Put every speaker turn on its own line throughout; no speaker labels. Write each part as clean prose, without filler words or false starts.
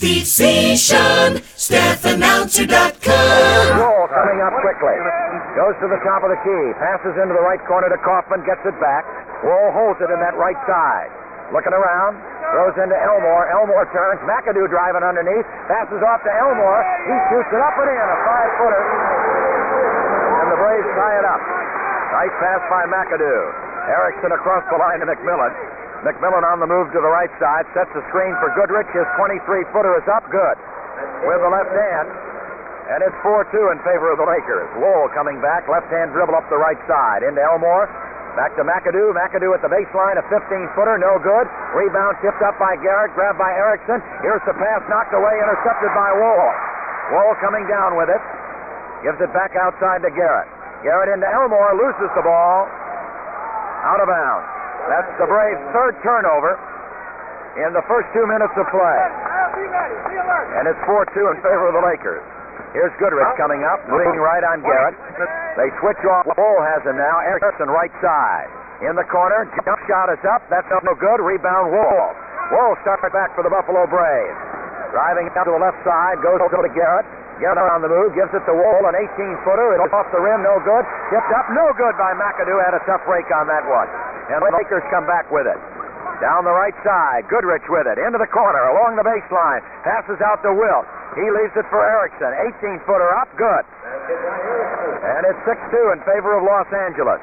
Steve Zishan, StaffAnnouncer.com.
Wohl coming up quickly. Goes to the top of the key. Passes into the right corner to Kaufman. Gets it back. Wohl holds it in that right side. Looking around. Throws into Elmore. Elmore turns. McAdoo driving underneath. Passes off to Elmore. He shoots it up and in. A 5-footer. And the Braves tie it up. Nice pass by McAdoo. Erickson across the line to McMillan. McMillan on the move to the right side. Sets the screen for Goodrich. His 23-footer is up. Good. With the left hand. And it's 4-2 in favor of the Lakers. Wohl coming back. Left-hand dribble up the right side. Into Elmore. Back to McAdoo. McAdoo at the baseline. A 15-footer. No good. Rebound tipped up by Garrett. Grabbed by Erickson. Here's the pass. Knocked away. Intercepted by Wohl. Wohl coming down with it. Gives it back outside to Garrett. Garrett into Elmore. Loses the ball. Out of bounds. That's the Braves' third turnover in the first 2 minutes of play. And it's 4-2 in favor of the Lakers. Here's Goodrich coming up, moving right on Garrett. They switch off. Wohl has him now. Erickson right side. In the corner. Jump shot is up. That's no good. Rebound Wohl. Wohl starts back for the Buffalo Braves. Driving out to the left side. Goes to Garrett. Garrett on the move. Gives it to Wohl. An 18-footer. It's off the rim. No good. Tipped up. No good by McAdoo. Had a tough break on that one. And the Lakers come back with it. Down the right side. Goodrich with it. Into the corner. Along the baseline. Passes out to Wilt. He leaves it for Erickson. 18-footer up. Good. And it's 6-2 in favor of Los Angeles.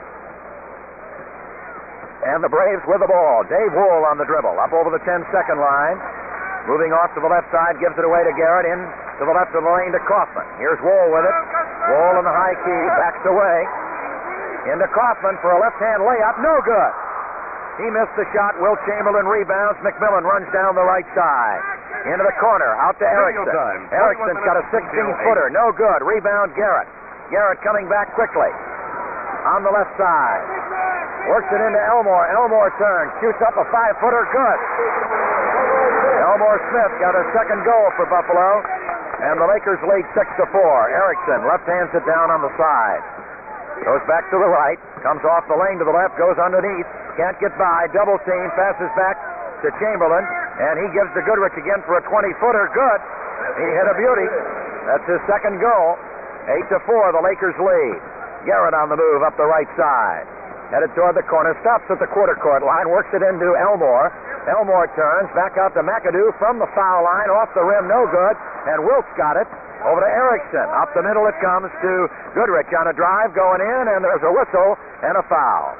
And the Braves with the ball. Dave Wohl on the dribble. Up over the 10-second line. Moving off to the left side. Gives it away to Garrett. In to the left of the lane to Kaufman. Here's Wohl with it. Wohl in the high key. Backs away. Into Kaufman for a left-hand layup. No good. He missed the shot. Wilt Chamberlain rebounds. McMillan runs down the right side. Into the corner. Out to Erickson. Erickson's got a 16-footer. No good. Rebound Garrett. Garrett coming back quickly. On the left side. Works it into Elmore. Elmore turns. Shoots up a 5-footer. Good. Elmore Smith got a second goal for Buffalo. And the Lakers lead 6-4. Erickson left hands it down on the side. Goes back to the right. Comes off the lane to the left. Goes underneath. Can't get by. Double team. Passes back to Chamberlain. And he gives to Goodrich again for a 20-footer. Good. He hit a beauty. That's his second goal. 8-4. The Lakers lead. Garrett on the move up the right side. Headed toward the corner. Stops at the quarter court line. Works it into Elmore. Elmore turns. Back out to McAdoo from the foul line. Off the rim. No good. And Wilt's got it. Over to Erickson. Up the middle it comes to Goodrich on a drive going in, and there's a whistle and a foul.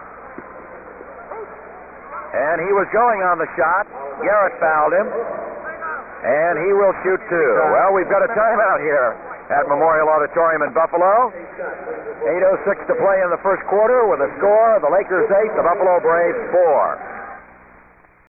And he was going on the shot. Garrett fouled him. And he will shoot two. Well, we've got a timeout here at Memorial Auditorium in Buffalo. 8:06 to play in the first quarter with a score, the Lakers 8, the Buffalo Braves 4.